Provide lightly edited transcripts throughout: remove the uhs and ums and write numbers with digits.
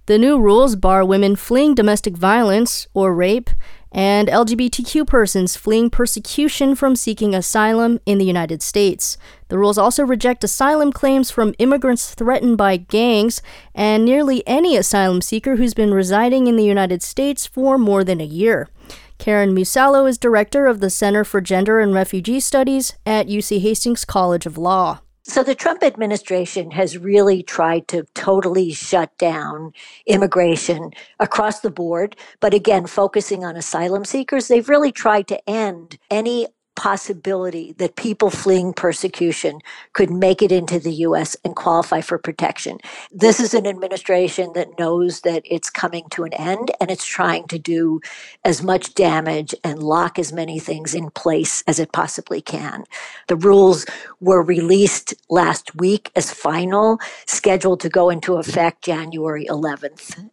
The new rules bar women fleeing domestic violence or rape and LGBTQ persons fleeing persecution from seeking asylum in the United States. The rules also reject asylum claims from immigrants threatened by gangs and nearly any asylum seeker who's been residing in the United States for more than a year. Karen Musallo is director of the Center for Gender and Refugee Studies at UC Hastings College of Law. So the Trump administration has really tried to totally shut down immigration across the board. But again, focusing on asylum seekers, they've really tried to end any possibility that people fleeing persecution could make it into the U.S. and qualify for protection. This is an administration that knows that it's coming to an end, and it's trying to do as much damage and lock as many things in place as it possibly can. The rules were released last week as final, scheduled to go into effect January 11th,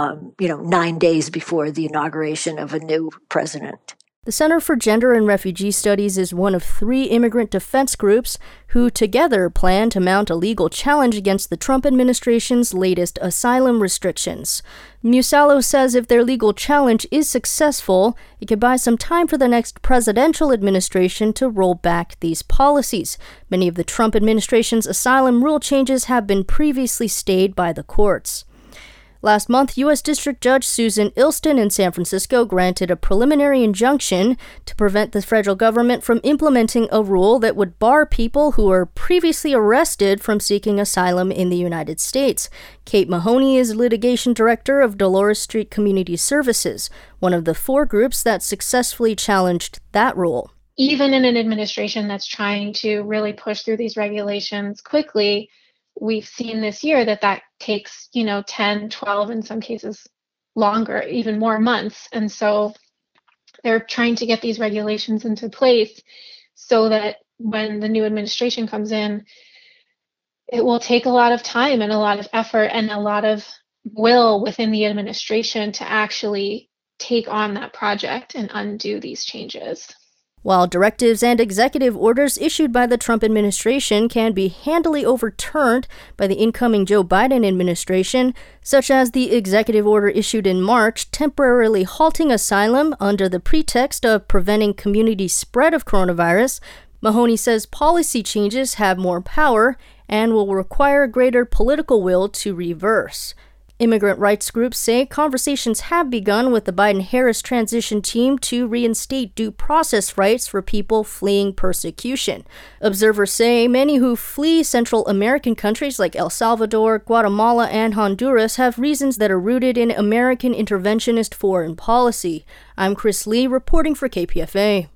9 days before the inauguration of a new president. The Center for Gender and Refugee Studies is one of 3 immigrant defense groups who together plan to mount a legal challenge against the Trump administration's latest asylum restrictions. Musallo says if their legal challenge is successful, it could buy some time for the next presidential administration to roll back these policies. Many of the Trump administration's asylum rule changes have been previously stayed by the courts. Last month, U.S. District Judge Susan Ilston in San Francisco granted a preliminary injunction to prevent the federal government from implementing a rule that would bar people who were previously arrested from seeking asylum in the United States. Kate Mahoney is litigation director of Dolores Street Community Services, one of the 4 groups that successfully challenged that rule. Even in an administration that's trying to really push through these regulations quickly, we've seen this year that takes, 10, 12, in some cases longer, even more months. And so they're trying to get these regulations into place so that when the new administration comes in, it will take a lot of time and a lot of effort and a lot of will within the administration to actually take on that project and undo these changes. While directives and executive orders issued by the Trump administration can be handily overturned by the incoming Joe Biden administration, such as the executive order issued in March temporarily halting asylum under the pretext of preventing community spread of coronavirus, Mahoney says policy changes have more power and will require greater political will to reverse. Immigrant rights groups say conversations have begun with the Biden-Harris transition team to reinstate due process rights for people fleeing persecution. Observers say many who flee Central American countries like El Salvador, Guatemala, and Honduras have reasons that are rooted in American interventionist foreign policy. I'm Chris Lee reporting for KPFA.